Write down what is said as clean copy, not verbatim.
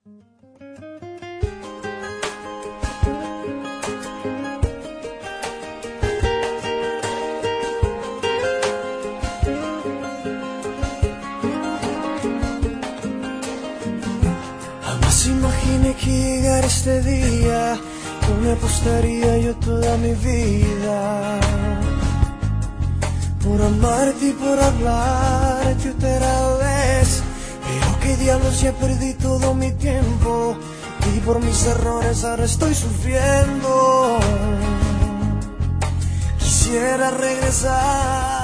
Jamás imaginé que llegara este día, donde apostaría yo toda mi vida por amarte y por hablarte otra vez. Pero qué diablos, ya perdí todo mi tiempo y por mis errores ahora estoy sufriendo. Quisiera regresar